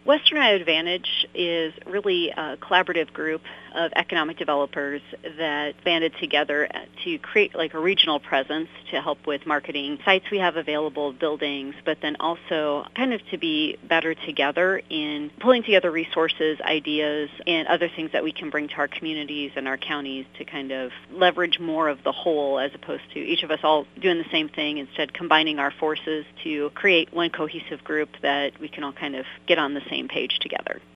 Western Iowa Advantage is really a collaborative group of economic developers that banded together to create like a regional presence to help with marketing sites we have available, buildings, but then also kind of to be better together in pulling together resources, ideas, and other things that we can bring to our communities and our counties to kind of leverage more of the whole as opposed to each of us all doing the same thing, instead combining our forces to create one cohesive group that we can all kind of get on the same page together.